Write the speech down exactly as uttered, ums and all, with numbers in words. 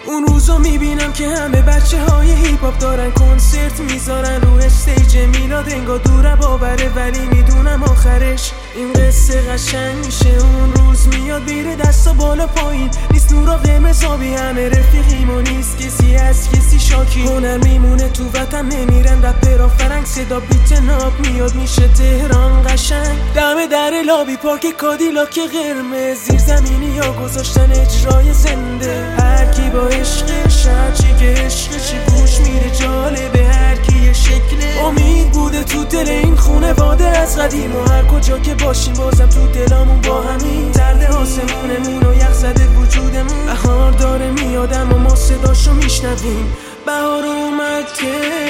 اون روزا میبینم که همه بچه های هیپ هاپ دارن کنسرت میذارن رو استیج میلاد، انگار دوره باوره ولی میدونم آخرش این قصه قشنگ میشه. اون روز میاد بیره دستا بالا پایین، نیست نورا قرمز آبی، همه رفیقیم و نیست کسی از کسی شاکی. هنر میمونه تو وطن، نمیرن رپرها فرنگ، صدا بیت ناب میاد میشه تهران قشنگ. دم در لابی پارک کادیلاک قرمز، زیر زمینی ها گذاشتن اجرای زنده. هر کی با عشقش، هرچی که عشقش گوش میره جالبه، هر کی یه شکله. امید بوده تو دل این خونواده از قدیم و هر کجا که باشیم بازم تو دلامون با همین درد آسمونمون و یخ زده وجودمون. بهار داره میادم و ما صداشو میشنویم، بهار اومد که